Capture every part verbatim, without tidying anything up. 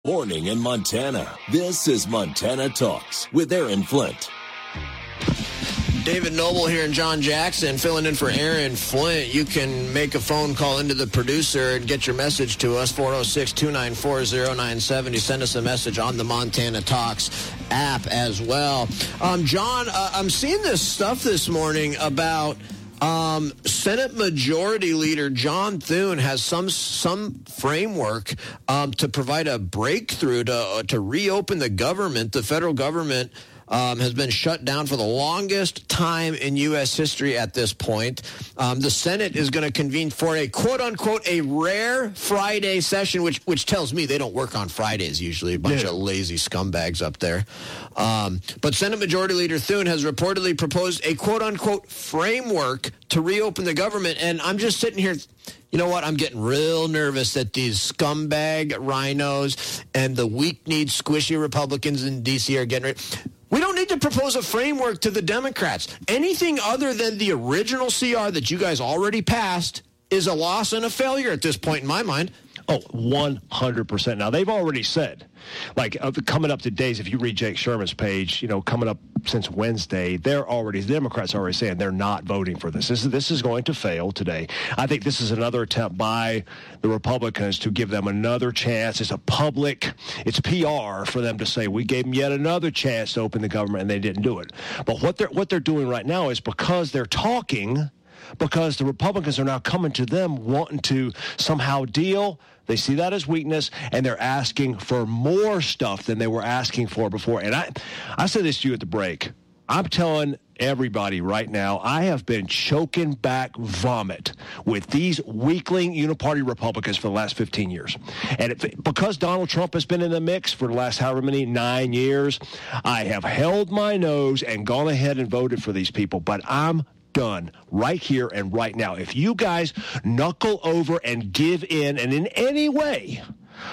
Morning in Montana. This is Montana Talks with Aaron Flint. David Noble here and John Jackson filling in for Aaron Flint. You can make a phone call into the producer and get your message to us, four oh six, two nine four, oh nine seven oh. Send us a message on the Montana Talks app as well. Um, John, uh, I'm seeing this stuff this morning about um, Senate Majority Leader John Thune has some some framework um, to provide a breakthrough to, uh, to reopen the government, the federal government. Um, has been shut down for the longest time in U S history at this point. Um, the Senate is going to convene for a quote-unquote a rare Friday session, which which tells me they don't work on Fridays usually, a bunch yeah. of lazy scumbags up there. Um, but Senate Majority Leader Thune has reportedly proposed a quote-unquote framework to reopen the government, and I'm just sitting here... You know what? I'm getting real nervous that these scumbag rhinos and the weak-kneed, squishy Republicans in D C are getting ready. We don't need to propose a framework to the Democrats. Anything other than the original C R that you guys already passed is a loss and a failure at this point in my mind. Oh, one hundred percent. Now, they've already said, like, uh, coming up to days, if you read Jake Sherman's page, you know, coming up since Wednesday, they're already, the Democrats are already saying they're not voting for this. This is, this is going to fail today. I think this is another attempt by the Republicans to give them another chance. It's a public, it's P R for them to say, we gave them yet another chance to open the government, and they didn't do it. But what they're, what they're doing right now is because they're talking, because the Republicans are now coming to them wanting to somehow deal. They see that as weakness, and they're asking for more stuff than they were asking for before. And I, I said this to you at the break. I'm telling everybody right now, I have been choking back vomit with these weakling uniparty Republicans for the last fifteen years. And it, because Donald Trump has been in the mix for the last however many, nine years, I have held my nose and gone ahead and voted for these people. But I'm done right here and right now. If you guys knuckle over and give in and in any way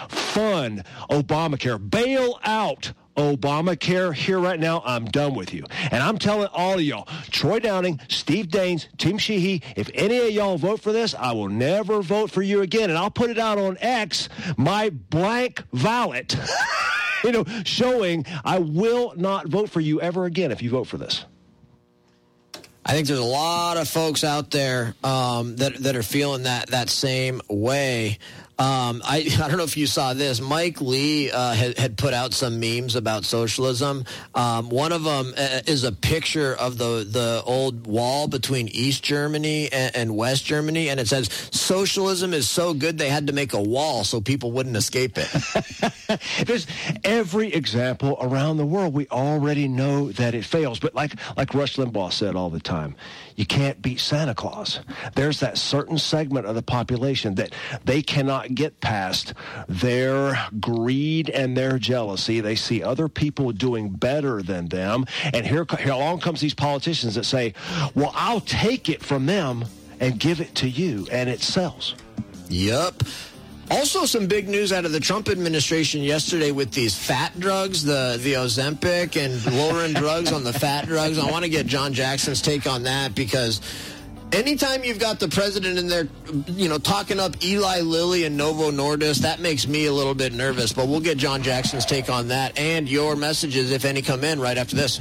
fund Obamacare, bail out Obamacare here right now, I'm done with you. And I'm telling all of y'all, Troy Downing, Steve Daines, Tim Sheehy, if any of y'all vote for this, I will never vote for you again. And I'll put it out on X, my blank ballot, you know, showing I will not vote for you ever again if you vote for this. I think there's a lot of folks out there um, that that are feeling that that same way. Um, I I don't know if you saw this. Mike Lee uh, had, had put out some memes about socialism. Um, one of them is a picture of the, the old wall between East Germany and, and West Germany, and it says, socialism is so good they had to make a wall so people wouldn't escape it. There's every example around the world. We already know that it fails. But like, like Rush Limbaugh said all the time, you can't beat Santa Claus. There's that certain segment of the population that they cannot get past their greed and their jealousy. They see other people doing better than them. And here, here along comes these politicians that say, well, I'll take it from them and give it to you. And it sells. Yep. Also, some big news out of the Trump administration yesterday with these fat drugs, the, the Ozempic and lowering drugs on the fat drugs. I want to get John Jackson's take on that because anytime you've got the president in there, you know, talking up Eli Lilly and Novo Nordisk, that makes me a little bit nervous. But we'll get John Jackson's take on that and your messages, if any, come in right after this.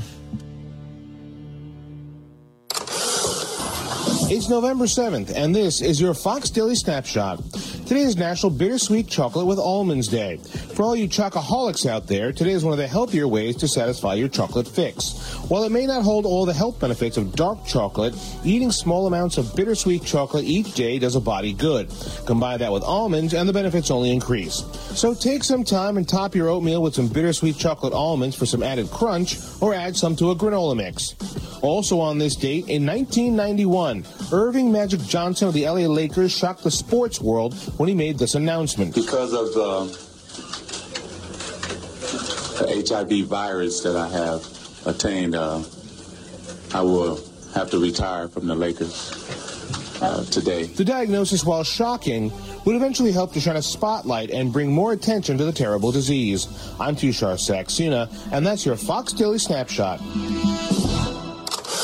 It's November seventh, and this is your Fox Daily Snapshot. Today is National Bittersweet Chocolate with Almonds Day. For all you chocoholics out there, today is one of the healthier ways to satisfy your chocolate fix. While it may not hold all the health benefits of dark chocolate, eating small amounts of bittersweet chocolate each day does a body good. Combine that with almonds, and the benefits only increase. So take some time and top your oatmeal with some bittersweet chocolate almonds for some added crunch, or add some to a granola mix. Also on this date, in nineteen ninety-one, Irving Magic Johnson of the L A Lakers shocked the sports world when he made this announcement. Because of the, the H I V virus that I have attained, uh, I will have to retire from the Lakers uh, today. The diagnosis, while shocking, would eventually help to shine a spotlight and bring more attention to the terrible disease. I'm Tushar Saxena, and that's your Fox Daily Snapshot.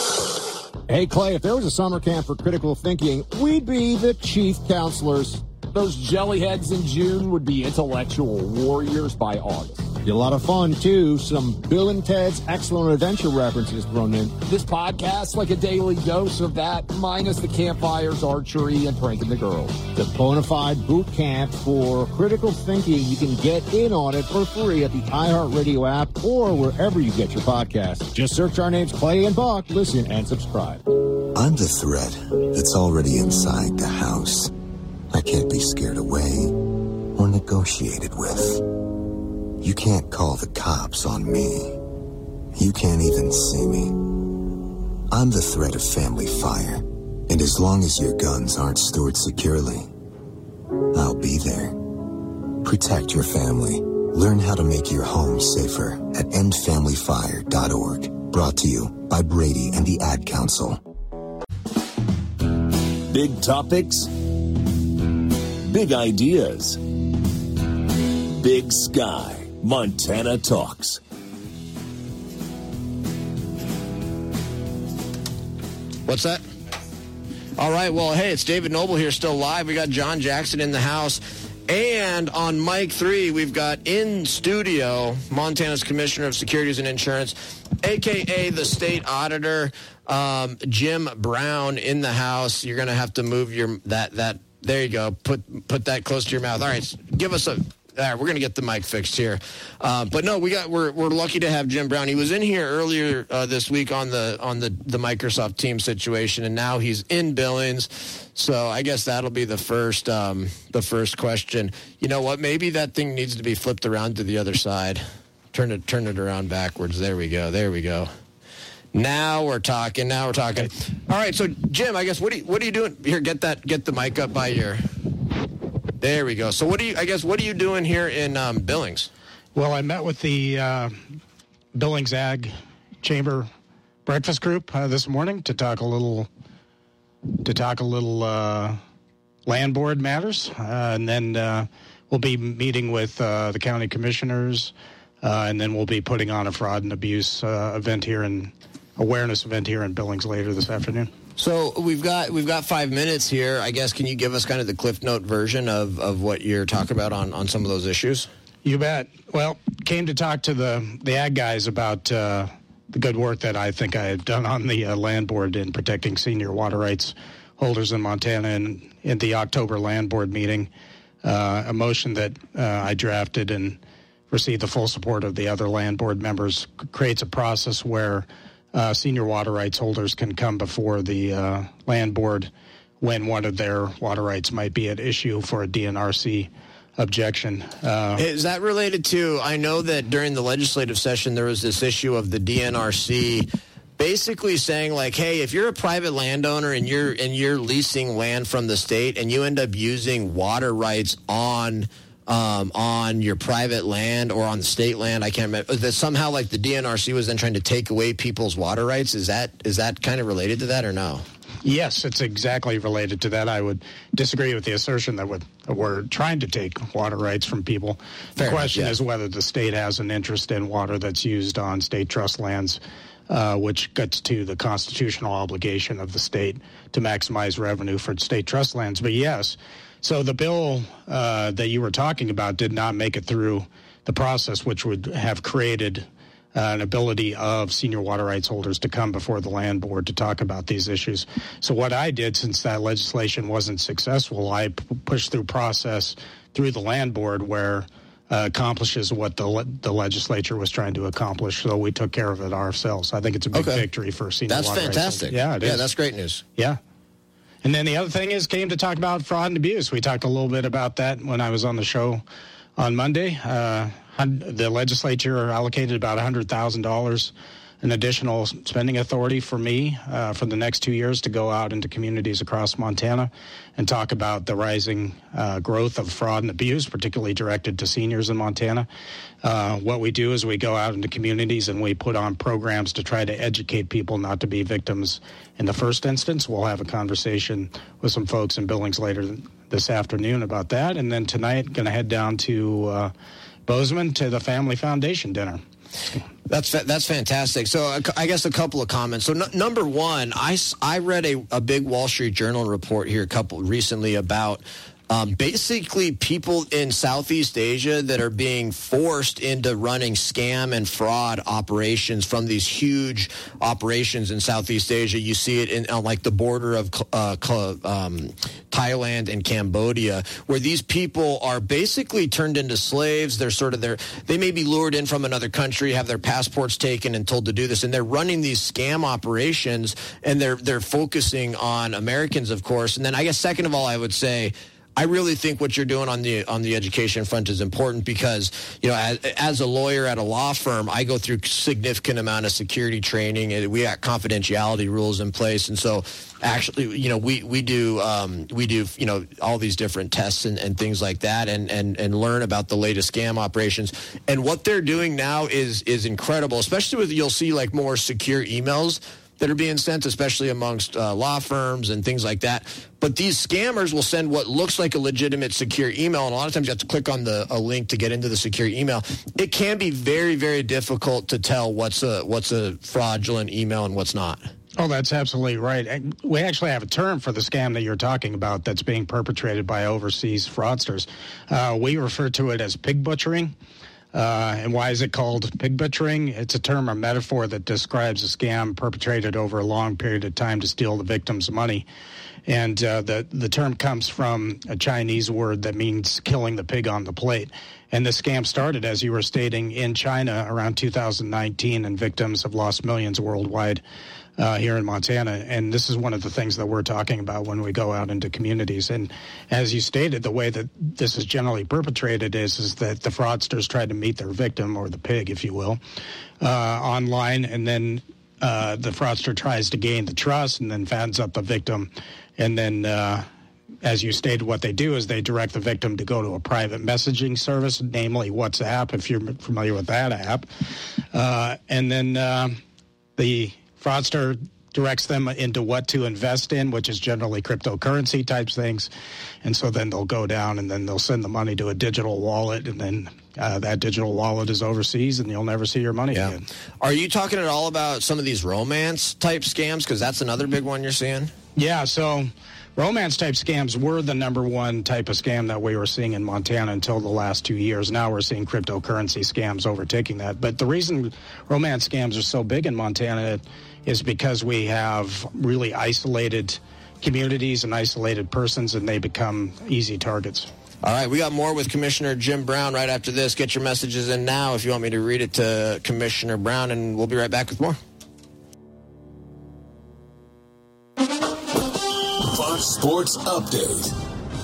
Hey, Clay, if there was a summer camp for critical thinking, we'd be the chief counselors. Those jellyheads in June would be intellectual warriors by August. Be a lot of fun, too. Some Bill and Ted's Excellent Adventure references thrown in. This podcast, like a daily dose of that, minus the campfires, archery, and pranking the girls. The Bonafide Boot Camp for critical thinking. You can get in on it for free at the iHeartRadio app or wherever you get your podcasts. Just search our names, Clay and Buck. Listen and subscribe. I'm the threat that's already inside the house. I can't be scared away or negotiated with. You can't call the cops on me. You can't even see me. I'm the threat of family fire, and as long as your guns aren't stored securely, I'll be there. Protect your family. Learn how to make your home safer at end family fire dot org. Brought to you by Brady and the Ad Council. Big topics, big ideas, Big Sky. Montana Talks. What's that? All right, well, hey, it's David Noble here, still live. We got John Jackson in the house. And on mic three, we've got in studio Montana's Commissioner of Securities and Insurance, a k a the state auditor, um, Jim Brown, in the house. You're going to have to move your, that, that, there you go. Put, put that close to your mouth. All right, give us a... All right, we're going to get the mic fixed here. Uh, but no, we got we're we're lucky to have Jim Brown. He was in here earlier uh, this week on the on the, the Microsoft Teams situation, and now he's in Billings. So I guess that'll be the first um, the first question. You know what? Maybe that thing needs to be flipped around to the other side. Turn it turn it around backwards. There we go. There we go. Now we're talking. Now we're talking. All right. So Jim, I guess what are you, what are you doing here? Get that get the mic up by your. There we go. So what do you, I guess, what are you doing here in um, Billings? Well, I met with the uh, Billings Ag Chamber Breakfast Group uh, this morning to talk a little, to talk a little uh, land board matters. Uh, and then uh, we'll be meeting with uh, the county commissioners, uh, and then we'll be putting on a fraud and abuse uh, event here in, awareness event here in Billings later this afternoon. So we've got we've got five minutes here. I guess, can you give us kind of the Cliff Note version of, of what you're talking about on, on some of those issues? You bet. Well, came to talk to the, the ag guys about uh, the good work that I think I have done on the uh, land board in protecting senior water rights holders in Montana. And in the October land board meeting, uh, a motion that uh, I drafted and received the full support of the other land board members creates a process where Uh, senior water rights holders can come before the uh, land board when one of their water rights might be at issue for a D N R C objection. Uh, Is that related to, I know that during the legislative session there was this issue of the D N R C basically saying like, hey, if you're a private landowner and you're and you're leasing land from the state and you end up using water rights on Um, on your private land or on the state land, I can't remember, that somehow like the D N R C was then trying to take away people's water rights. Is that is that kind of related to that or no? Yes, it's exactly related to that. I would disagree with the assertion that we're, we're trying to take water rights from people. Fair the question enough, yeah. is whether the state has an interest in water that's used on state trust lands, uh, which gets to the constitutional obligation of the state to maximize revenue for state trust lands. But yes, so the bill uh, that you were talking about did not make it through the process, which would have created uh, an ability of senior water rights holders to come before the land board to talk about these issues. So what I did, since that legislation wasn't successful, I p- pushed through process through the land board where uh, accomplishes what the le- the legislature was trying to accomplish. So we took care of it ourselves. I think it's a big Okay. victory for senior That's water fantastic. rights holders. Yeah, it yeah, is. that's great news. Yeah. And then the other thing is came to talk about fraud and abuse. We talked a little bit about that when I was on the show on Monday. Uh, the legislature allocated about one hundred thousand dollars an additional spending authority for me uh, for the next two years to go out into communities across Montana and talk about the rising uh, growth of fraud and abuse, particularly directed to seniors in Montana. Uh, what we do is we go out into communities and we put on programs to try to educate people not to be victims in the first instance. We'll have a conversation with some folks in Billings later this afternoon about that. And then tonight, going to head down to uh, Bozeman to the Family Foundation dinner. That's that's fantastic. So I guess a couple of comments. So n- number one, I, I read a, a big Wall Street Journal report here a couple recently about Um, basically, people in Southeast Asia that are being forced into running scam and fraud operations from these huge operations in Southeast Asia. You see it in on like the border of uh, um, Thailand and Cambodia, where these people are basically turned into slaves. They're sort of there. They may be lured in from another country, have their passports taken, and told to do this. And they're running these scam operations, and they're they're focusing on Americans, of course. And then I guess second of all, I would say, I really think what you're doing on the on the education front is important because, you know, as, as a lawyer at a law firm, I go through significant amount of security training, and we got confidentiality rules in place. And so actually, you know, we, we do, um, we do, you know, all these different tests and, and things like that and, and, and learn about the latest scam operations. And what they're doing now is is incredible, especially with, you'll see like more secure emails that are being sent, especially amongst uh, law firms and things like that. But these scammers will send what looks like a legitimate secure email, and a lot of times you have to click on the a link to get into the secure email. It can be very, very difficult to tell what's a what's a fraudulent email and what's not. Oh, that's absolutely right. And we actually have a term for the scam that you're talking about that's being perpetrated by overseas fraudsters. Uh, we refer to it as pig butchering. Uh, and why is it called pig butchering? It's a term or metaphor that describes a scam perpetrated over a long period of time to steal the victim's money. And uh, the, the term comes from a Chinese word that means killing the pig on the plate. And the scam started, as you were stating, in China around two thousand nineteen, and victims have lost millions worldwide. Uh, here in Montana, and this is one of the things that we're talking about when we go out into communities. And as you stated, the way that this is generally perpetrated is, is that the fraudsters try to meet their victim, or the pig, if you will, uh, online, and then uh, the fraudster tries to gain the trust and then fans up the victim. And then, uh, as you stated, what they do is they direct the victim to go to a private messaging service, namely WhatsApp, if you're familiar with that app. Uh, and then uh, the fraudster directs them into what to invest in, which is generally cryptocurrency types things. And so then they'll go down and then they'll send the money to a digital wallet, and then uh, that digital wallet is overseas and you'll never see your money yeah. again. Are you talking at all about some of these romance type scams? Because that's another big one you're seeing. Yeah, so romance type scams were the number one type of scam that we were seeing in Montana until the last two years. Now we're seeing cryptocurrency scams overtaking that. But the reason romance scams are so big in Montana is because we have really isolated communities and isolated persons, and they become easy targets. All right, we got more with Commissioner Jim Brown right after this. Get your messages in now if you want me to read it to Commissioner Brown, and we'll be right back with more. Fox Sports Update.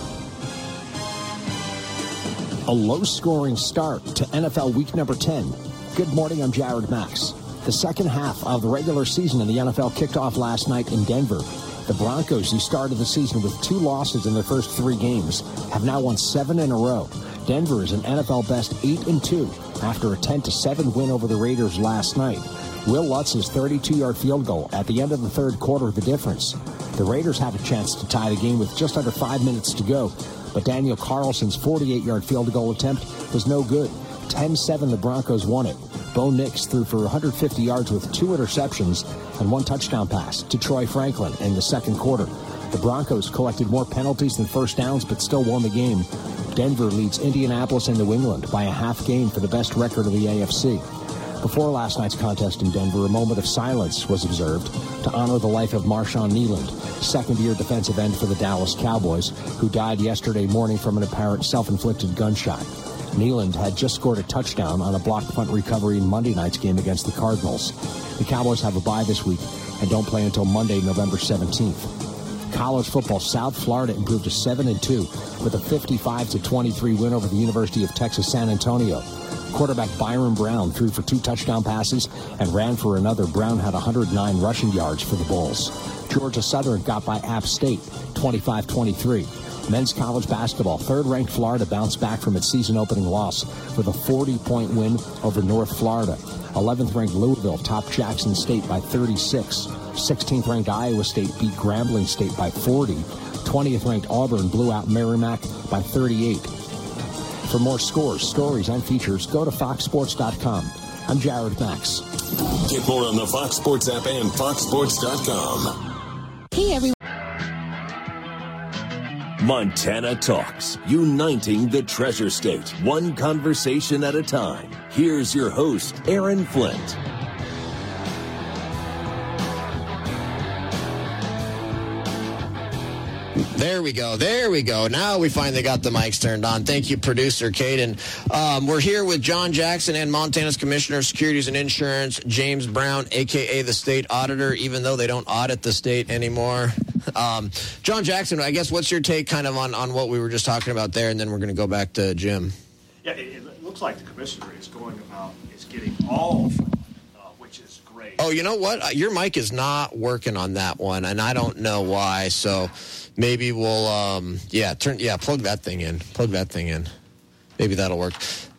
A low-scoring start to N F L Week number ten. Good morning, I'm Jared Max. The second half of the regular season in the N F L kicked off last night in Denver. The Broncos, who started the season with two losses in their first three games, have now won seven in a row. Denver is an N F L best eight and two after a ten to seven win over the Raiders last night. Will Lutz's thirty-two-yard field goal at the end of the third quarter the difference. The Raiders had a chance to tie the game with just under five minutes to go, but Daniel Carlson's forty-eight-yard field goal attempt was no good. ten seven, the Broncos won it. Bo Nix threw for one hundred fifty yards with two interceptions and one touchdown pass to Troy Franklin in the second quarter. The Broncos collected more penalties than first downs, but still won the game. Denver leads Indianapolis and New England by a half game for the best record of the A F C. Before last night's contest in Denver, a moment of silence was observed to honor the life of Marshawn Kneeland, second-year defensive end for the Dallas Cowboys, who died yesterday morning from an apparent self-inflicted gunshot. Kneeland had just scored a touchdown on a blocked punt recovery in Monday night's game against the Cardinals. The Cowboys have a bye this week and don't play until Monday, November seventeenth. College football, South Florida improved to seven and two with a fifty-five to twenty-three win over the University of Texas San Antonio. Quarterback Byron Brown threw for two touchdown passes and ran for another. Brown had one hundred nine rushing yards for the Bulls. Georgia Southern got by App State, twenty-five twenty-three. Men's college basketball, third-ranked Florida bounced back from its season-opening loss with a forty-point win over North Florida. eleventh-ranked Louisville topped Jackson State by thirty-six. sixteenth-ranked Iowa State beat Grambling State by forty. twentieth-ranked Auburn blew out Merrimack by thirty-eight. For more scores, stories, and features, go to fox sports dot com. I'm Jared Max. Get more on the Fox Sports app and fox sports dot com. Hey, everyone. Montana Talks, uniting the Treasure State, one conversation at a time. Here's your host, Aaron Flint. There we go. There we go. Now we finally got the mics turned on. Thank you, producer Caden. Um, we're here with John Jackson and Montana's Commissioner of Securities and Insurance, James Brown, a k a the state auditor, even though they don't audit the state anymore. Um, John Jackson, I guess, what's your take kind of on, on what we were just talking about there, and then we're going to go back to Jim. Yeah, it, it looks like the commissioner is going about, is getting all fraud, uh, which is great. Oh, you know what? Your mic is not working on that one, and I don't know why, so maybe we'll, um, yeah, turn, yeah, plug that thing in. Plug that thing in. Maybe that'll work.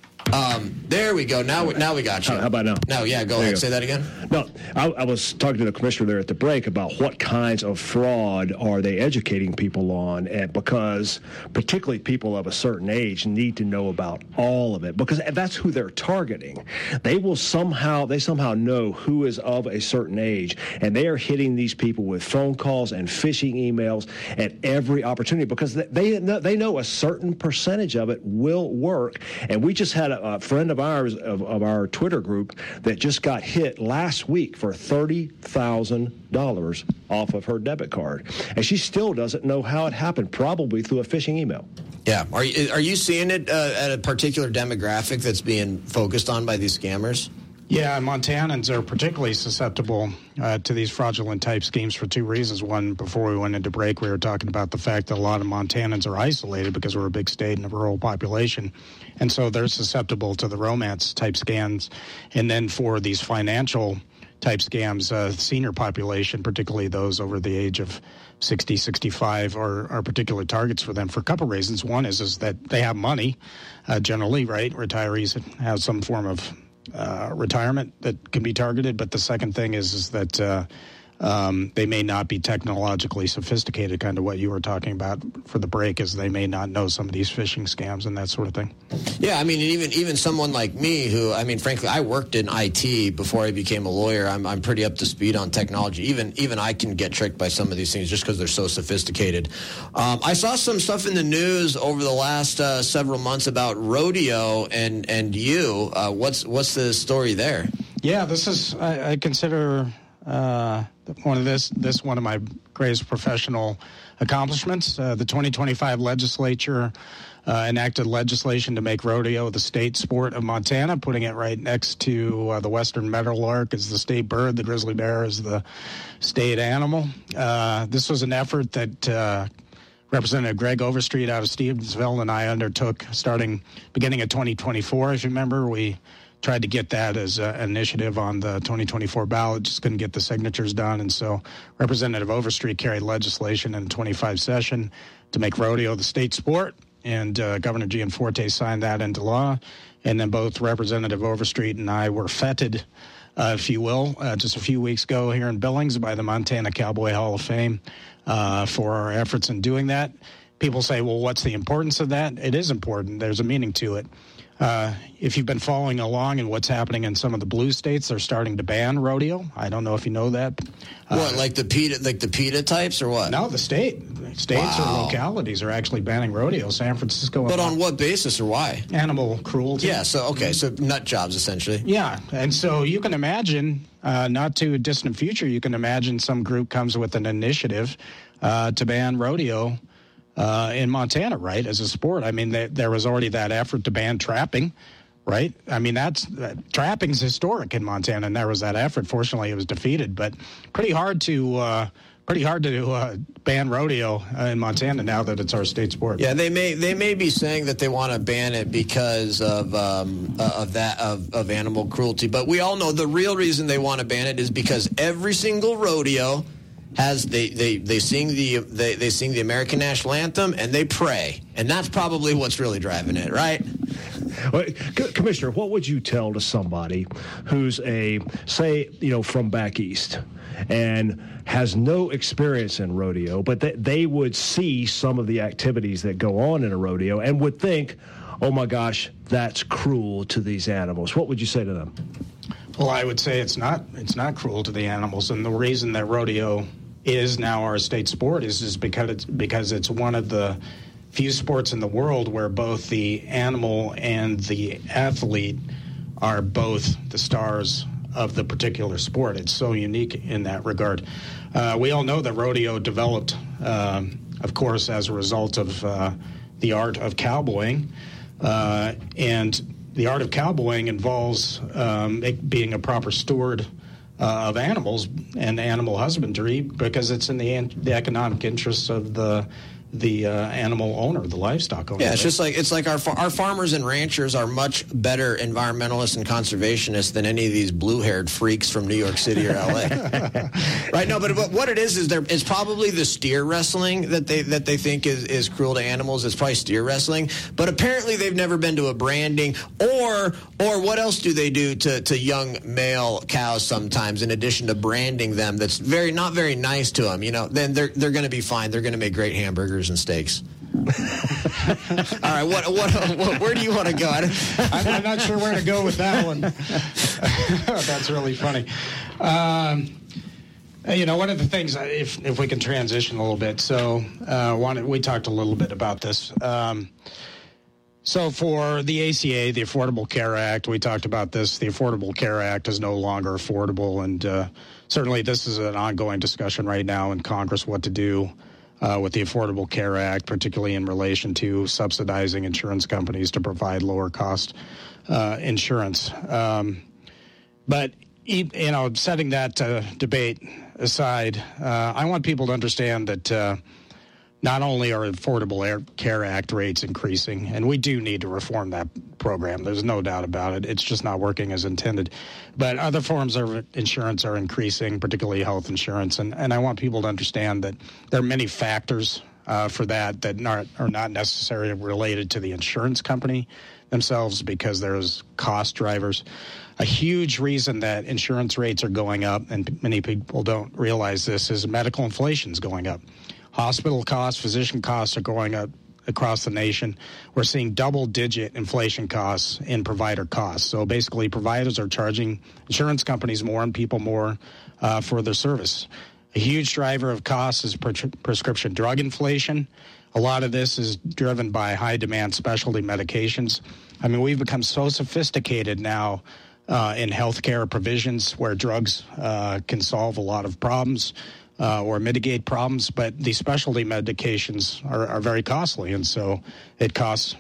Um, there we go. Now, now we got you. How about now? No, yeah, go ahead. Go. Say that again. No, I, I was talking to the commissioner there at the break about what kinds of fraud are they educating people on, and because particularly people of a certain age need to know about all of it, because that's who they're targeting. They will somehow, they somehow know who is of a certain age, and they are hitting these people with phone calls and phishing emails at every opportunity because they they know a certain percentage of it will work. And we just had a A friend of ours of, of our Twitter group that just got hit last week for thirty thousand dollars off of her debit card. And she still doesn't know how it happened, probably through a phishing email. Yeah. Are you, are you seeing it uh, at a particular demographic that's being focused on by these scammers? Yeah, Montanans are particularly susceptible uh, to these fraudulent type schemes for two reasons. One, before we went into break, we were talking about the fact that a lot of Montanans are isolated because we're a big state and a rural population. And so they're susceptible to the romance type scams. And then for these financial type scams, uh, senior population, particularly those over the age of sixty, sixty-five, are, are particular targets for them for a couple of reasons. One is, is that they have money, uh, generally, right? Retirees have some form of Uh, retirement that can be targeted, but the second thing is is that uh, um, they may not be technologically sophisticated, kind of what you were talking about for the break, is they may not know some of these phishing scams and that sort of thing. Yeah, I mean, even even someone like me who, I mean, frankly, I worked in I T before I became a lawyer. I'm I'm pretty up to speed on technology. Even even I can get tricked by some of these things just because they're so sophisticated. Um, I saw some stuff in the news over the last uh, several months about rodeo and and you. Uh, what's what's the story there? Yeah, this is I, I consider uh, one of this this one of my greatest professional accomplishments. Uh, the twenty twenty-five legislature uh, enacted legislation to make rodeo the state sport of Montana, putting it right next to uh, the western meadowlark as the state bird, the grizzly bear is the state animal. Uh, this was an effort that uh, Representative Greg Overstreet out of Stevensville and I undertook starting beginning of twenty twenty-four. As you remember, we tried to get that as a, an initiative on the twenty twenty-four ballot, just couldn't get the signatures done. And so Representative Overstreet carried legislation in the twenty-five session to make rodeo the state sport. And uh, Governor Gianforte signed that into law. And then both Representative Overstreet and I were feted, uh, if you will, uh, just a few weeks ago here in Billings by the Montana Cowboy Hall of Fame uh, for our efforts in doing that. People say, well, what's the importance of that? It is important. There's a meaning to it. Uh, if you've been following along and what's happening in some of the blue states, they're starting to ban rodeo. I don't know if you know that. Uh, what, like the PETA, like the PETA types, or what? No, the state, states wow. or localities are actually banning rodeo. San Francisco. But on what basis or why? Animal cruelty. Yeah. So okay. So nut jobs essentially. Yeah, and so you can imagine, uh, not too distant future, you can imagine some group comes with an initiative uh, to ban rodeo. Uh, in Montana, right, as a sport. I mean, they, there was already that effort to ban trapping, right? I mean, that's uh, trapping's historic in Montana, and there was that effort. Fortunately, it was defeated, but pretty hard to uh, pretty hard to uh, ban rodeo uh, in Montana now that it's our state sport. Yeah, they may they may be saying that they want to ban it because of um, uh, of that of, of animal cruelty, but we all know the real reason they want to ban it is because every single rodeo has they, they, they sing the they, they sing the American national anthem and they pray, and that's probably what's really driving it, right? Well, Commissioner, what would you tell to somebody who's a say you know from back east and has no experience in rodeo, but they, they would see some of the activities that go on in a rodeo and would think, oh my gosh, that's cruel to these animals? What would you say to them? Well, I would say it's not it's not cruel to the animals, and the reason that rodeo is now our state sport is, is because it's, because it's one of the few sports in the world where both the animal and the athlete are both the stars of the particular sport. It's so unique in that regard. Uh, we all know that rodeo developed, um, of course, as a result of uh, the art of cowboying. Uh, and the art of cowboying involves um, it being a proper steward uh, of animals and animal husbandry because it's in the, the economic interests of the the uh, animal owner, the livestock owner. Yeah, it's just like it's like our our farmers and ranchers are much better environmentalists and conservationists than any of these blue-haired freaks from New York City or L A. Right? No, but what it is is there it's probably the steer wrestling that they that they think is, is cruel to animals. It's probably steer wrestling, but apparently they've never been to a branding or or what else do they do to, to young male cows sometimes in addition to branding them? That's very not very nice to them. You know, then they're they're going to be fine. They're going to make great hamburgers and steaks. All right, what, what, what, where do you want to go? I'm, I'm not sure where to go with that one. That's really funny. Um, you know, one of the things, if if we can transition a little bit, so uh, wanted, we talked a little bit about this. Um, so for the A C A, the Affordable Care Act, we talked about this. The Affordable Care Act is no longer affordable, and uh, certainly this is an ongoing discussion right now in Congress, what to do Uh, with the Affordable Care Act, particularly in relation to subsidizing insurance companies to provide lower cost uh, insurance. Um, but, you know, setting that uh, debate aside, uh, I want people to understand that uh, not only are Affordable Care Act rates increasing, and we do need to reform that program. There's no doubt about it. It's just not working as intended. But other forms of insurance are increasing, particularly health insurance. And, and I want people to understand that there are many factors uh, for that that not, are not necessarily related to the insurance company themselves because there's cost drivers. A huge reason that insurance rates are going up, and many people don't realize this, is medical inflation is going up. Hospital costs, physician costs are going up across the nation. We're seeing double-digit inflation costs in provider costs. So basically, providers are charging insurance companies more and people more uh, for their service. A huge driver of costs is pre- prescription drug inflation. A lot of this is driven by high-demand specialty medications. I mean, we've become so sophisticated now uh, in healthcare provisions where drugs uh, can solve a lot of problems. Uh, or mitigate problems, but the specialty medications are, are very costly, and so it costs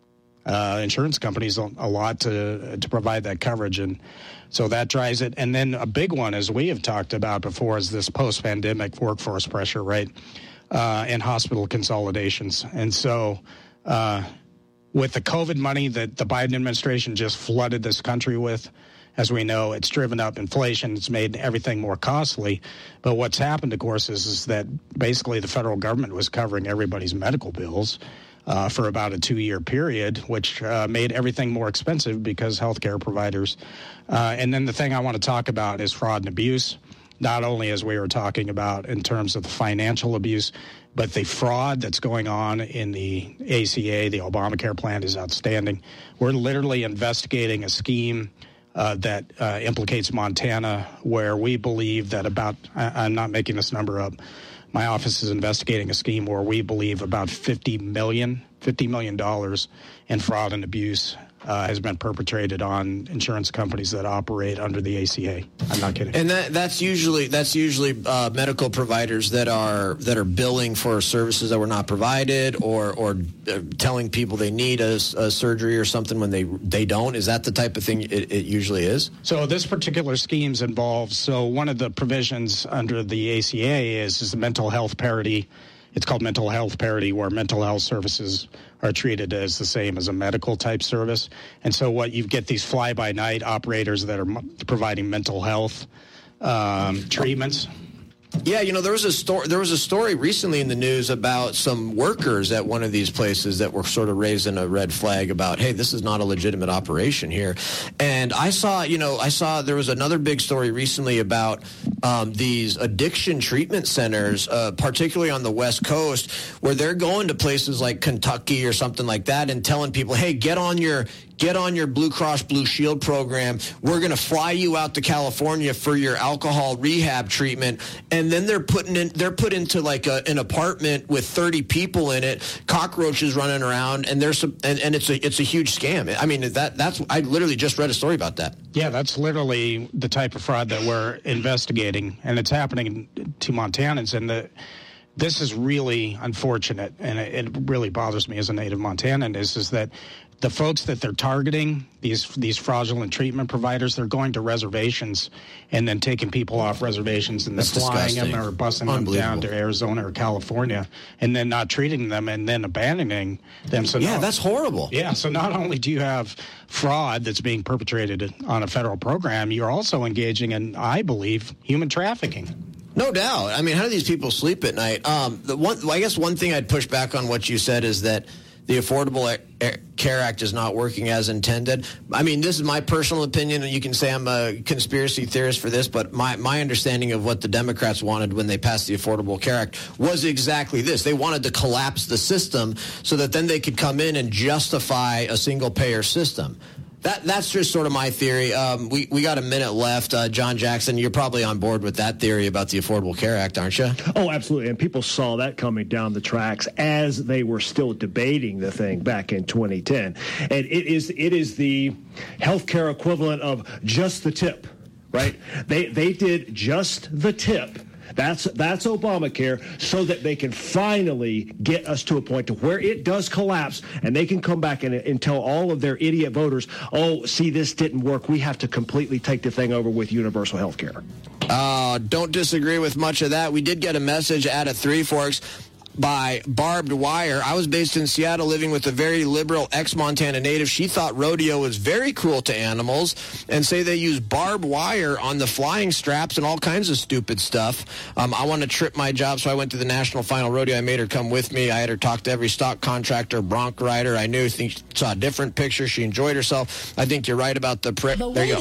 uh, insurance companies a, a lot to to provide that coverage, and so that drives it. And then a big one, as we have talked about before, is this post-pandemic workforce pressure, right, uh, and hospital consolidations. And so uh, with the COVID money that the Biden administration just flooded this country with, as we know, it's driven up inflation. It's made everything more costly. But what's happened, of course, is, is that basically the federal government was covering everybody's medical bills uh, for about a two-year period, which uh, made everything more expensive because healthcare providers. Uh, and then the thing I want to talk about is fraud and abuse, not only as we were talking about in terms of the financial abuse, but the fraud that's going on in the A C A, the Obamacare plan, is outstanding. We're literally investigating a scheme Uh, that uh, implicates Montana, where we believe that about, I, I'm not making this number up, my office is investigating a scheme where we believe about fifty million dollars in fraud and abuse uh, has been perpetrated on insurance companies that operate under the A C A. I'm not kidding. And that, that's usually that's usually uh, medical providers that are that are billing for services that were not provided, or or uh, telling people they need a, a surgery or something when they they don't. Is that the type of thing it, it usually is? So this particular schemes involves. So one of the provisions under the A C A is is the mental health parity. It's called mental health parity, where mental health services are treated as the same as a medical type service. And so what you get these fly-by-night operators that are m- providing mental health um, treatments. Yeah, you know, there was a story. There was a story recently in the news about some workers at one of these places that were sort of raising a red flag about, hey, this is not a legitimate operation here. And I saw, you know, I saw there was another big story recently about um, these addiction treatment centers, uh, particularly on the West Coast, where they're going to places like Kentucky or something like that and telling people, hey, get on your get on your Blue Cross Blue Shield program. We're going to fly you out to California for your alcohol rehab treatment. And then they're putting in, they're put into like a, an apartment with thirty people in it, cockroaches running around, and there's some, and, and it's a it's a huge scam. I mean, that that's I literally just read a story about that. Yeah, that's literally the type of fraud that we're investigating, and it's happening to Montanans. And the this is really unfortunate, and it, it really bothers me as a native Montanan. Is is that the folks that they're targeting, these these fraudulent treatment providers, they're going to reservations and then taking people off reservations and then That's flying disgusting. them or busing them down to Arizona or California and then not treating them and then abandoning them. So yeah, now, that's horrible. Yeah, so not only do you have fraud that's being perpetrated on a federal program, you're also engaging in, I believe, human trafficking. No doubt. I mean, how do these people sleep at night? Um, the one, I guess one thing I'd push back on what you said is that the Affordable Care Act is not working as intended. I mean, this is my personal opinion, and you can say I'm a conspiracy theorist for this, but my, my understanding of what the Democrats wanted when they passed the Affordable Care Act was exactly this. They wanted to collapse the system so that then they could come in and justify a single-payer system. That That's just sort of my theory. Um, we, we got a minute left. Uh, John Jackson, you're probably on board with that theory about the Affordable Care Act, aren't you? Oh, absolutely. And people saw that coming down the tracks as they were still debating the thing back in twenty ten. And it is it is the healthcare equivalent of just the tip, right? They they did just the tip. That's that's Obamacare, so that they can finally get us to a point to where it does collapse, and they can come back and, and tell all of their idiot voters, oh, see, this didn't work. We have to completely take the thing over with universal health care. Uh, don't disagree with much of that. We did get a message out of Three Forks by Barbed Wire. I was based in Seattle living with a very liberal ex-Montana native. She thought rodeo was very cruel to animals and say they use barbed wire on the flying straps and all kinds of stupid stuff. Um, I want to trip my job, so I went to the National Final Rodeo. I made her come with me. I had her talk to every stock contractor, bronc rider. I knew, think she saw a different picture. She enjoyed herself. I think you're right about the prick. There you go.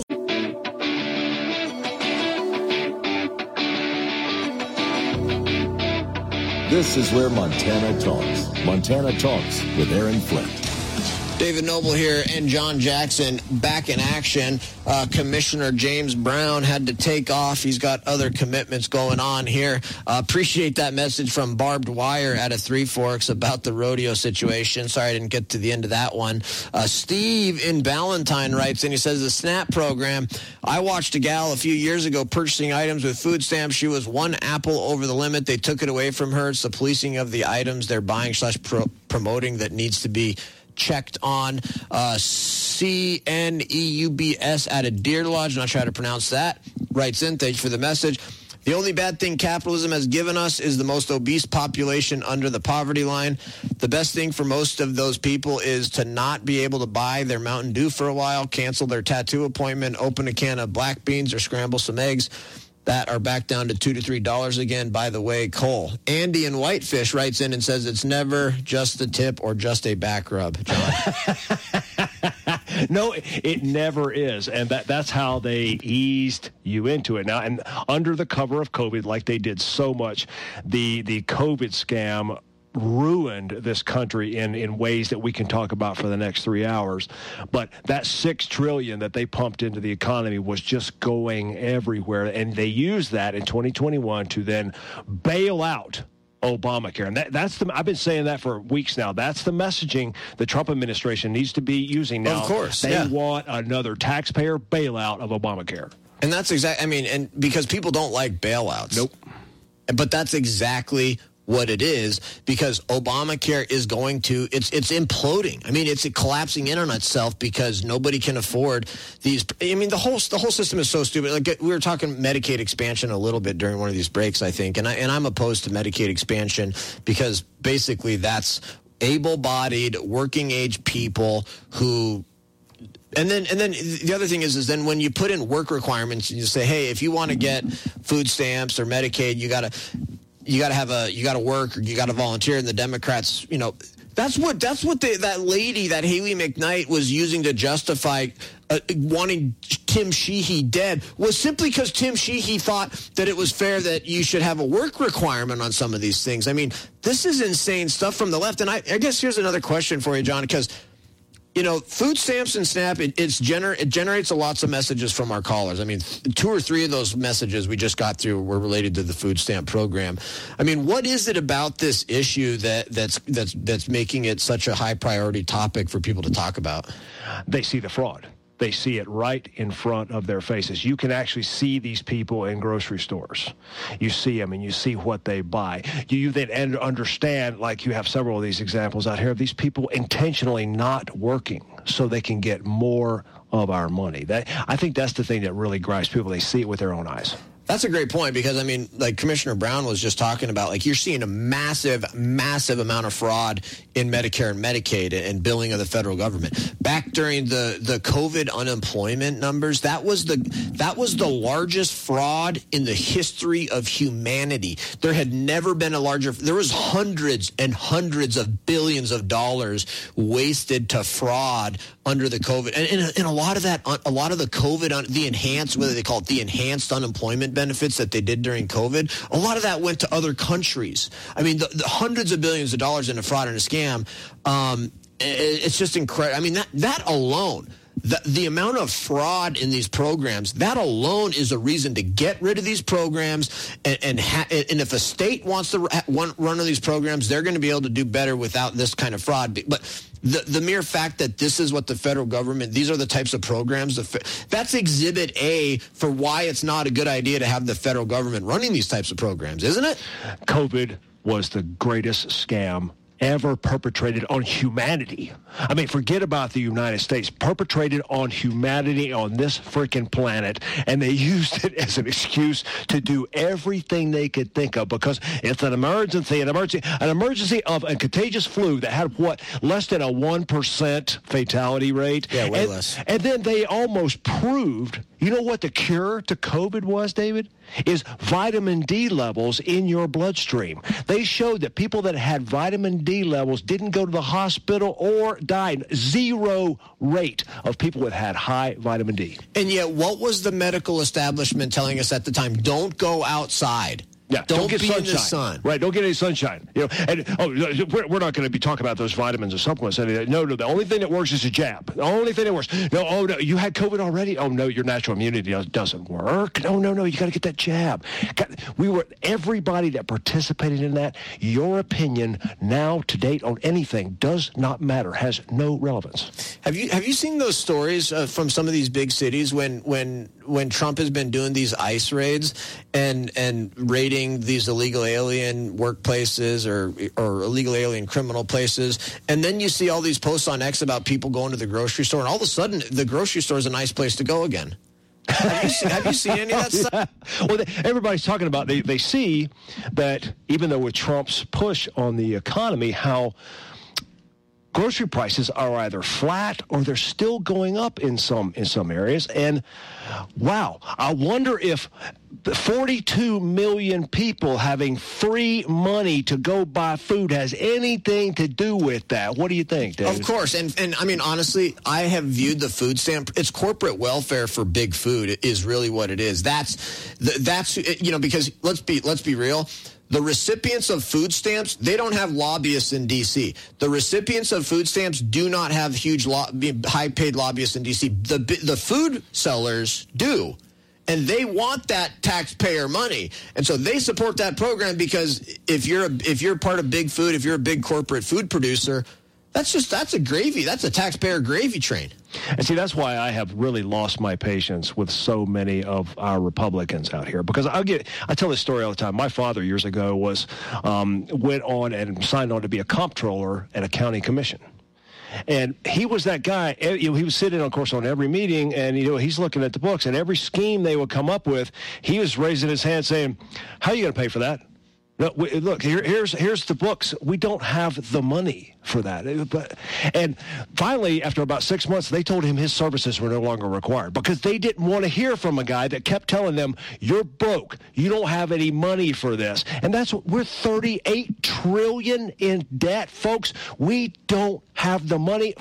This is where Montana talks. Montana Talks with Aaron Flint. David Noble here and John Jackson back in action. Uh, Commissioner James Brown had to take off. He's got other commitments going on here. Uh, appreciate that message from Barbed Wire out of Three Forks about the rodeo situation. Sorry I didn't get to the end of that one. Uh, Steve in Ballantyne writes, and he says, the SNAP program. I watched a gal a few years ago purchasing items with food stamps. She was one apple over the limit. They took it away from her. It's the policing of the items they're buying slash pro- promoting that needs to be checked on. uh, C N E U B S out of Deer Lodge, not sure how to pronounce that, writes in, thanks for the message. The only bad thing capitalism has given us is the most obese population under the poverty line. The best thing for most of those people is to not be able to buy their Mountain Dew for a while, cancel their tattoo appointment, open a can of black beans, or scramble some eggs. That are back down to two to three dollars again. By the way, Cole. Andy in Whitefish writes in and says it's never just a tip or just a back rub. John. No, it never is, and that that's how they eased you into it. Now, and under the cover of COVID, like they did so much, the the COVID scam ruined this country in, in ways that we can talk about for the next three hours. But that six trillion dollars that they pumped into the economy was just going everywhere. And they used that in twenty twenty-one to then bail out Obamacare. And that, that's the, I've been saying that for weeks now. That's the messaging the Trump administration needs to be using now. Of course. They yeah. want another taxpayer bailout of Obamacare. And that's exactly, I mean, and because people don't like bailouts. Nope. But that's exactly what it is, because Obamacare is going to, it's it's imploding. I mean, it's collapsing in on itself because nobody can afford these. I mean, the whole the whole system is so stupid. Like, we were talking Medicaid expansion a little bit during one of these breaks, I think, and I and I'm opposed to Medicaid expansion because basically that's able-bodied, working-age people who. And then, and then the other thing is, is then when you put in work requirements and you say, hey, if you want to get food stamps or Medicaid, you got to. You got to have a, you got to work, or you got to volunteer. And the Democrats, you know, that's what, that's what they, that lady, that Haley McKnight was using to justify uh, wanting t- Tim Sheehy dead was simply because Tim Sheehy thought that it was fair that you should have a work requirement on some of these things. I mean, this is insane stuff from the left. And I, I guess here's another question for you, John, because, you know, food stamps and SNAP, it, it's gener- it generates lots of messages from our callers. I mean, two or three of those messages we just got through were related to the food stamp program. I mean, what is it about this issue that that's that's that's making it such a high priority topic for people to talk about? They see the fraud. They see it right in front of their faces. You can actually see these people in grocery stores. You see them and you see what they buy. You, you then understand, like you have several of these examples out here, of these people intentionally not working so they can get more of our money. That I think that's the thing that really grinds people. They see it with their own eyes. That's a great point because, I mean, like Commissioner Brown was just talking about, like, you're seeing a massive, massive amount of fraud in Medicare and Medicaid and billing of the federal government. Back during the, the COVID unemployment numbers, that was the that was the largest fraud in the history of humanity. There had never been a larger – there was hundreds and hundreds of billions of dollars wasted to fraud under the COVID. And, and, and a lot of that, a lot of the COVID, the enhanced, whether they call it the enhanced unemployment benefits that they did during COVID, a lot of that went to other countries. I mean, the, the hundreds of billions of dollars in a fraud and a scam, um, it, it's just incredible. I mean, that, that alone, the, the amount of fraud in these programs, that alone is a reason to get rid of these programs. And and, ha- and if a state wants to run one of these programs, they're going to be able to do better without this kind of fraud. But the, the mere fact that this is what the federal government, these are the types of programs, the, that's exhibit A for why it's not a good idea to have the federal government running these types of programs, isn't it? COVID was the greatest scam ever perpetrated on humanity. I mean, forget about the United States. Perpetrated on humanity on this freaking planet, and they used it as an excuse to do everything they could think of because it's an emergency, an emergency, an emergency of a contagious flu that had, what, less than a one percent fatality rate? Yeah, way and, less. And then they almost proved, you know what the cure to COVID was, David? Is vitamin D levels in your bloodstream. They showed that people that had vitamin D levels didn't go to the hospital or died. Zero rate of people that had high vitamin D. And yet, what was the medical establishment telling us at the time? Don't go outside. Yeah, don't, don't get be sunshine. in the sun. Right, don't get any sunshine. You know, and oh, we're, we're not going to be talking about those vitamins or supplements. No, no, the only thing that works is a jab. The only thing that works. No, oh no, you had COVID already. Oh no, your natural immunity doesn't work. No, no, no, you got to get that jab. We were everybody that participated in that. Your opinion now to date on anything does not matter. Has no relevance. Have you have you seen those stories uh, from some of these big cities when when when Trump has been doing these ICE raids and and raiding these illegal alien workplaces or or illegal alien criminal places, and then you see all these posts on X about people going to the grocery store, and all of a sudden the grocery store is a nice place to go again. Have you seen, have you seen any of that stuff? Yeah. Well, they, everybody's talking about, they, they see that even though with Trump's push on the economy, how grocery prices are either flat or they're still going up in some in some areas. And wow, I wonder if forty-two million people having free money to go buy food has anything to do with that. What do you think, David? Of course. And, and I mean, honestly, I have viewed the food stamp, it's corporate welfare for big food is really what it is. That's, that's you know, because let's be let's be real. The recipients of food stamps, they don't have lobbyists in D C. The recipients of food stamps do not have huge, lo- high-paid lobbyists in D C. The the food sellers do, and they want that taxpayer money, and so they support that program because if you're a, if you're part of big food, if you're a big corporate food producer, that's just that's a gravy, that's a taxpayer gravy train. And see, that's why I have really lost my patience with so many of our Republicans out here. Because I get, I tell this story all the time. My father years ago was um, went on and signed on to be a comptroller at a county commission. And he was that guy. You know, he was sitting, of course, on every meeting, and you know he's looking at the books. And every scheme they would come up with, he was raising his hand, saying, "How are you going to pay for that? No, we, look, here, here's here's the books. We don't have the money for that." But, and finally, after about six months, they told him his services were no longer required because they didn't want to hear from a guy that kept telling them, "You're broke. You don't have any money for this." And that's what we're thirty-eight trillion dollars in debt, folks. We don't have the money for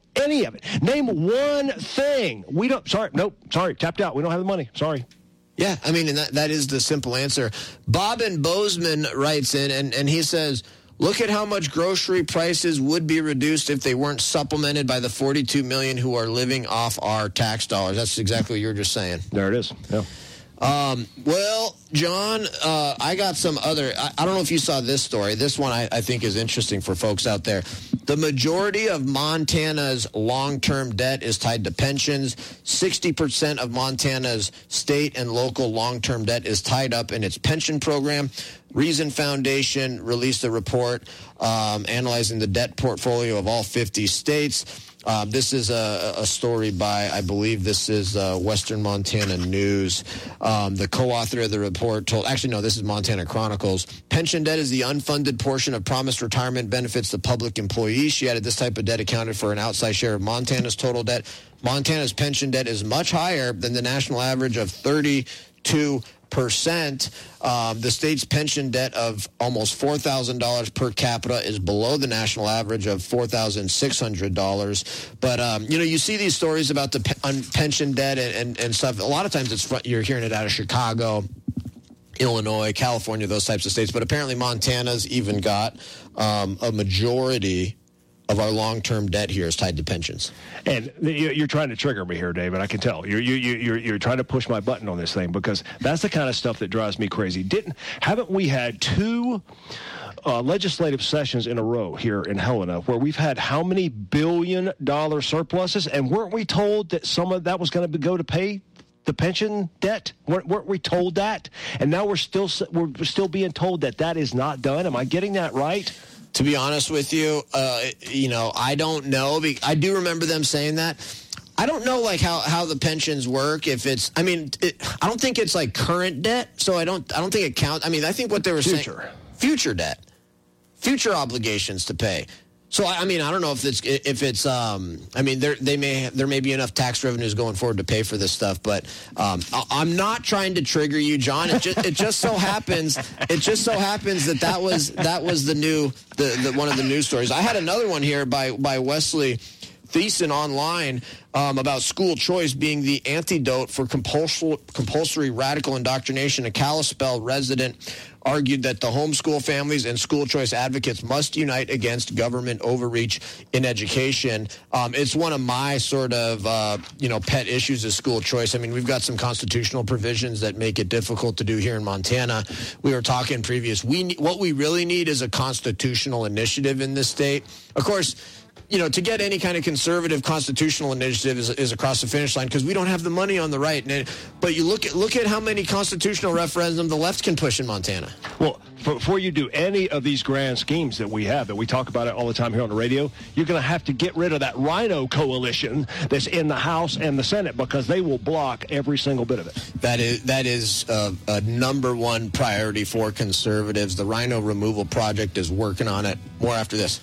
Any of it. Name one thing. We don't, sorry, nope, sorry, tapped out. We don't have the money. Sorry. Yeah, I mean, and that, that is the simple answer. Bob in Bozeman writes in, and, and he says, look at how much grocery prices would be reduced if they weren't supplemented by the forty-two million who are living off our tax dollars. That's exactly what you were just saying. There it is. Yeah. Um, well, John, uh, I got some other, I, I don't know if you saw this story. This one I, I think is interesting for folks out there. The majority of Montana's long-term debt is tied to pensions. sixty percent of Montana's state and local long-term debt is tied up in its pension program. Reason Foundation released a report um, analyzing the debt portfolio of all fifty states. Uh, this is a, a story by, I believe this is uh, Western Montana News. Um, the co-author of the report told, actually, no, this is Montana Chronicles. Pension debt is the unfunded portion of promised retirement benefits to public employees. She added this type of debt accounted for an outsized share of Montana's total debt. Montana's pension debt is much higher than the national average of thirty-two percent. Um, the state's pension debt of almost four thousand dollars per capita is below the national average of four thousand six hundred dollars. But, um, you know, you see these stories about the pe- on pension debt and, and, and stuff. A lot of times it's front, you're hearing it out of Chicago, Illinois, California, those types of states. But apparently Montana's even got um, a majority of our long-term debt here is tied to pensions. And you're trying to trigger me here, David. I can tell. You're, you, you, you're, you're trying to push my button on this thing because that's the kind of stuff that drives me crazy. Didn't Haven't we had two uh, legislative sessions in a row here in Helena where we've had how many billion dollar surpluses? And weren't we told that some of that was going to go to pay the pension debt? Weren't, weren't we told that? And now we're still we're still being told that that is not done. Am I getting that right? To be honest with you, uh, you know, I don't know. I do remember them saying that. I don't know, like, how, how the pensions work. If it's, I mean, it, I don't think it's, like, current debt, so I don't I don't think it counts. I mean, I think what they were future. saying. Future debt. Future obligations to pay. So, I mean, I don't know if it's, if it's um, I mean, there they may there may be enough tax revenues going forward to pay for this stuff, but um, I'm not trying to trigger you, John. It just, it just so happens, it just so happens that that was, that was the new, the, the one of the news stories. I had another one here by, by Wesley Thiessen online um, about school choice being the antidote for compulsory, compulsory radical indoctrination. A Kalispell resident argued that the homeschool families and school choice advocates must unite against government overreach in education. Um, it's one of my sort of, uh, you know, pet issues is school choice. I mean, we've got some constitutional provisions that make it difficult to do here in Montana. We were talking previous. We what we really need is a constitutional initiative in this state. Of course, you know, to get any kind of conservative constitutional initiative is, is across the finish line because we don't have the money on the right. And it, but you look at look at how many constitutional referendums the left can push in Montana. Well, before you do any of these grand schemes that we have, that we talk about it all the time here on the radio, you're going to have to get rid of that Rhino coalition that's in the House and the Senate because they will block every single bit of it. That is that is a, a number one priority for conservatives. The Rhino removal project is working on it. More after this.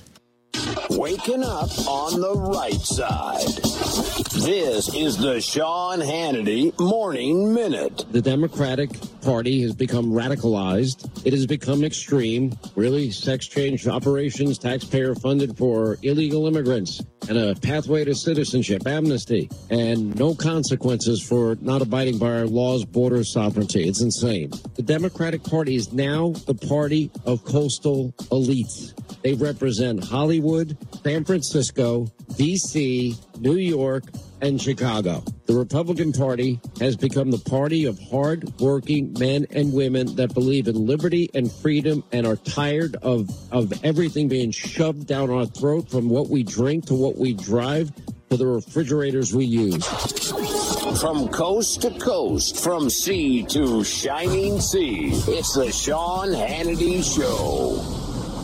Waking up on the right side. This is the Sean Hannity Morning Minute. The Democratic Party has become radicalized. It has become extreme. Really, sex change operations, taxpayer funded for illegal immigrants, and a pathway to citizenship, amnesty, and no consequences for not abiding by our laws, border sovereignty. It's insane. The Democratic Party is now the party of coastal elites. They represent Hollywood, San Francisco, D C, New York, and Chicago. The Republican Party has become the party of hard-working men and women that believe in liberty and freedom and are tired of, of everything being shoved down our throat, from what we drink to what we drive to the refrigerators we use. From coast to coast, from sea to shining sea, it's the Sean Hannity Show.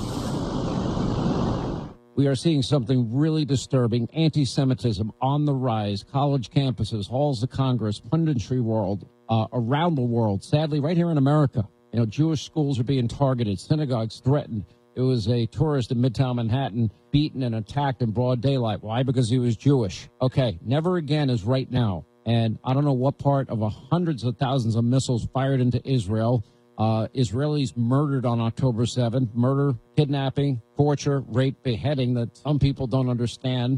We are seeing something really disturbing. Anti-Semitism on the rise. College campuses, halls of Congress, punditry world, uh, around the world. Sadly, right here in America, you know, Jewish schools are being targeted, synagogues threatened. It was a tourist in Midtown Manhattan beaten and attacked in broad daylight. Why? Because he was Jewish. Okay, never again is right now. And I don't know what part of a hundreds of thousands of missiles fired into Israel. Uh, Israelis murdered on October seventh, murder, kidnapping, torture, rape, beheading that some people don't understand.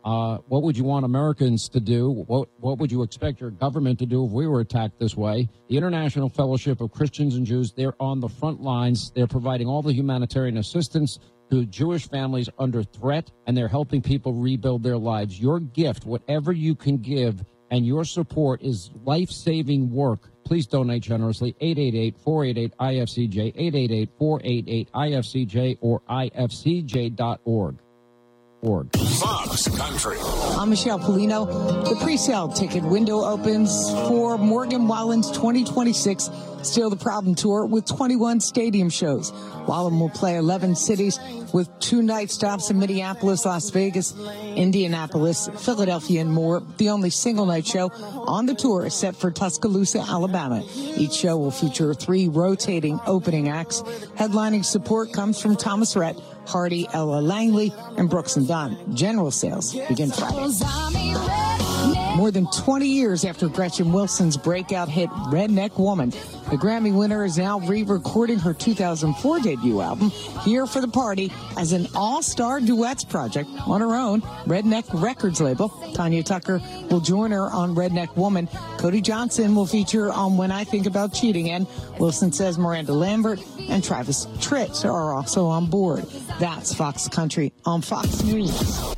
Uh, what would you want Americans to do? What what would you expect your government to do if we were attacked this way? The International Fellowship of Christians and Jews, they're on the front lines. They're providing all the humanitarian assistance to Jewish families under threat, and they're helping people rebuild their lives. Your gift, whatever you can give, and your support is life-saving work. Please donate generously. eight eight eight, four eight eight, I F C J, eight eight eight, four eight eight, I F C J, or I F C J dot org. Org. Fox Country. I'm Michelle Polino. The pre-sale ticket window opens for Morgan Wallen's twenty twenty-six Still the Problem Tour with twenty-one stadium shows. Wallen will play eleven cities with two night stops in Minneapolis, Las Vegas, Indianapolis, Philadelphia, and more. The only single night show on the tour is set for Tuscaloosa, Alabama. Each show will feature three rotating opening acts. Headlining support comes from Thomas Rhett, Hardy, Ella Langley, and Brooks and Dunn. General sales begin Friday. More than twenty years after Gretchen Wilson's breakout hit Redneck Woman, the Grammy winner is now re-recording her two thousand four debut album, Here for the Party, as an all-star duets project on her own Redneck Records label. Tanya Tucker will join her on Redneck Woman. Cody Johnson will feature on When I Think About Cheating, and Wilson says Miranda Lambert and Travis Tritt are also on board. That's Fox Country on Fox News.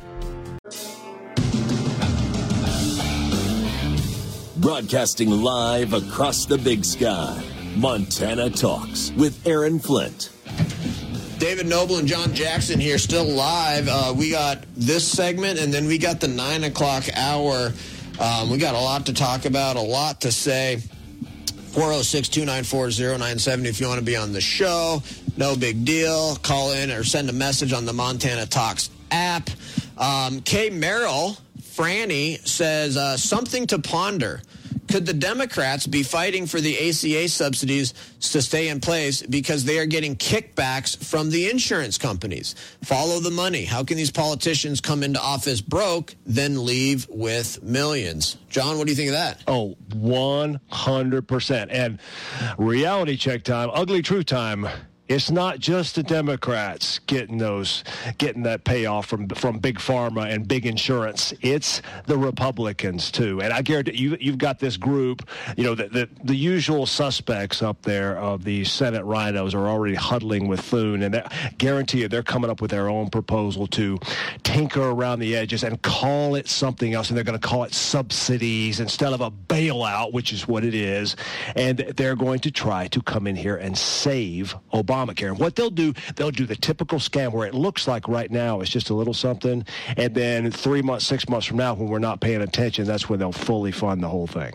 Broadcasting live across the big sky, Montana Talks with Aaron Flint. David Noble and John Jackson here, still live. Uh, we got this segment, and then we got the nine o'clock hour. Um, we got a lot to talk about, a lot to say. four oh six, two nine four, oh nine seven zero if you want to be on the show. No big deal. Call in or send a message on the Montana Talks app. Um, Kay Merrill, Franny, says, uh, something to ponder. Could the Democrats be fighting for the A C A subsidies to stay in place because they are getting kickbacks from the insurance companies? Follow the money. How can these politicians come into office broke, then leave with millions? John, what do you think of that? Oh, one hundred percent. And reality check time, ugly truth time. It's not just the Democrats getting those, getting that payoff from from big pharma and big insurance. It's the Republicans too. And I guarantee you, you've got this group. You know, the the, the usual suspects up there of the Senate rhinos are already huddling with Thune, and I guarantee you they're coming up with their own proposal to tinker around the edges and call it something else. And they're going to call it subsidies instead of a bailout, which is what it is. And they're going to try to come in here and save Obama. And what they'll do, they'll do the typical scam where it looks like right now it's just a little something, and then three months, six months from now, when we're not paying attention, that's when they'll fully fund the whole thing.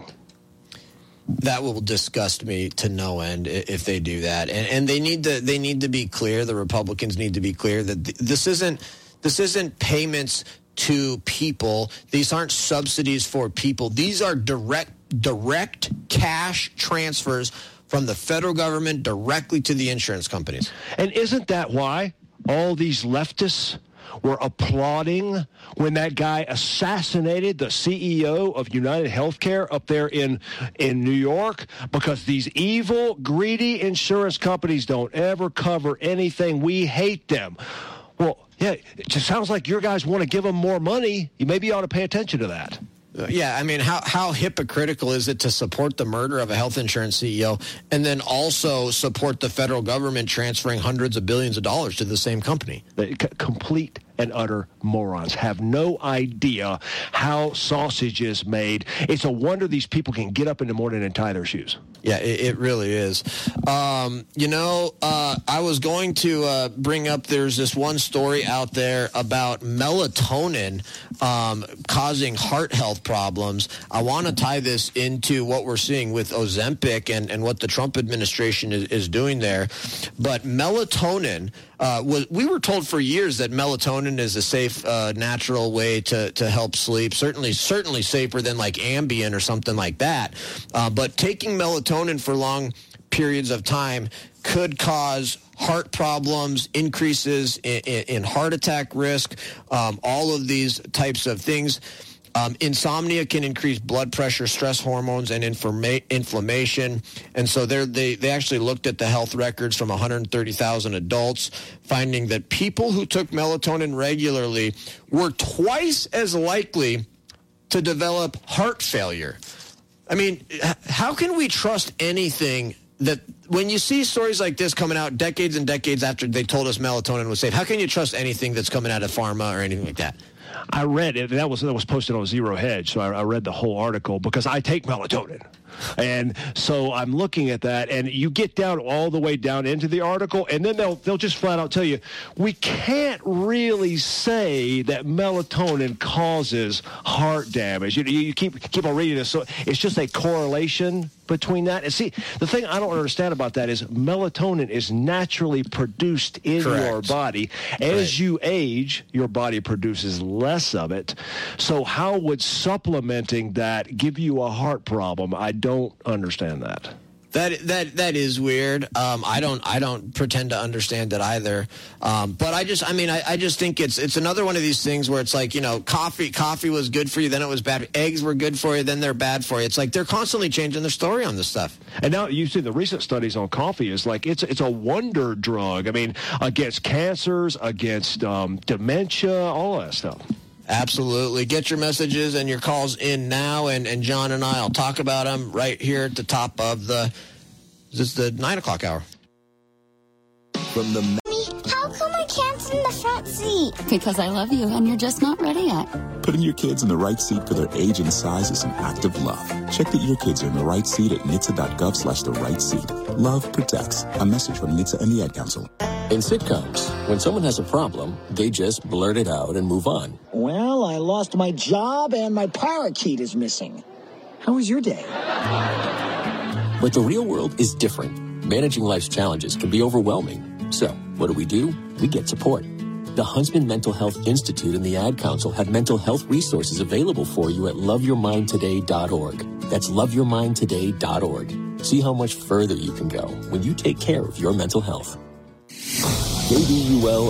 That will disgust me to no end if they do that, and and they need to they need to be clear. The Republicans need to be clear that th- this isn't this isn't payments to people. These aren't subsidies for people. These are direct direct cash transfers from the federal government directly to the insurance companies. And isn't that why all these leftists were applauding when that guy assassinated the C E O of United Healthcare up there in, in New York? Because these evil, greedy insurance companies don't ever cover anything. We hate them. Well, yeah, it just sounds like your guys want to give them more money. You maybe ought to pay attention to that. Yeah, I mean, how how hypocritical is it to support the murder of a health insurance C E O and then also support the federal government transferring hundreds of billions of dollars to the same company? The c- complete and utter morons have no idea how sausage is made. It's a wonder these people can get up in the morning and tie their shoes. Yeah, it, it really is. Um, you know, uh, I was going to uh, bring up, there's this one story out there about melatonin um, causing heart health problems. I want to tie this into what we're seeing with Ozempic and, and what the Trump administration is, is doing there. But melatonin, uh, was, we were told for years that melatonin is a safe, uh, natural way to, to help sleep. Certainly, certainly safer than like Ambien or something like that. Uh, but taking melatonin for long periods of time could cause heart problems, increases in, in, in heart attack risk, um, all of these types of things. Um, insomnia can increase blood pressure, stress hormones, and informa- inflammation. And so they they actually looked at the health records from one hundred thirty thousand adults, finding that people who took melatonin regularly were twice as likely to develop heart failure. I mean, how can we trust anything that when you see stories like this coming out decades and decades after they told us melatonin was safe, how can you trust anything that's coming out of pharma or anything like that? I read it. That was that was posted on Zero Hedge, so I, I read the whole article because I take melatonin. And so I'm looking at that, and you get down all the way down into the article, and then they'll they'll just flat out tell you, we can't really say that melatonin causes heart damage. You, you keep keep on reading this, so it's just a correlation between that. And see, the thing I don't understand about that is melatonin is naturally produced in Correct. your body. As right. you age, your body produces less of it. So how would supplementing that give you a heart problem? I don't understand that. That that that is weird. Um, I don't I don't pretend to understand it either. Um, but I just I mean I, I just think it's it's another one of these things where it's like, you know, coffee coffee was good for you, then it was bad. Eggs were good for you, then they're bad for you. It's like they're constantly changing their story on this stuff. And now you see the recent studies on coffee is like it's it's a wonder drug. I mean, against cancers, against um, dementia, all that stuff. Absolutely. Get your messages and your calls in now, and, and John and I will talk about them right here at the top of the, this is the nine o'clock hour. From the Mommy, how come I can't sit in the front seat? Because I love you and you're just not ready yet. Putting your kids in the right seat for their age and size is an act of love. Check that your kids are in the right seat at N H T S A dot gov slash the right seat. Love protects. A message from N H T S A and the Ad Council. In sitcoms, when someone has a problem, they just blurt it out and move on. Well, I lost my job and my parakeet is missing. How was your day? But the real world is different. Managing life's challenges can be overwhelming. So, what do we do? We get support. The Huntsman Mental Health Institute and the Ad Council have mental health resources available for you at love your mind today dot org. That's love your mind today dot org. See how much further you can go when you take care of your mental health. K B U L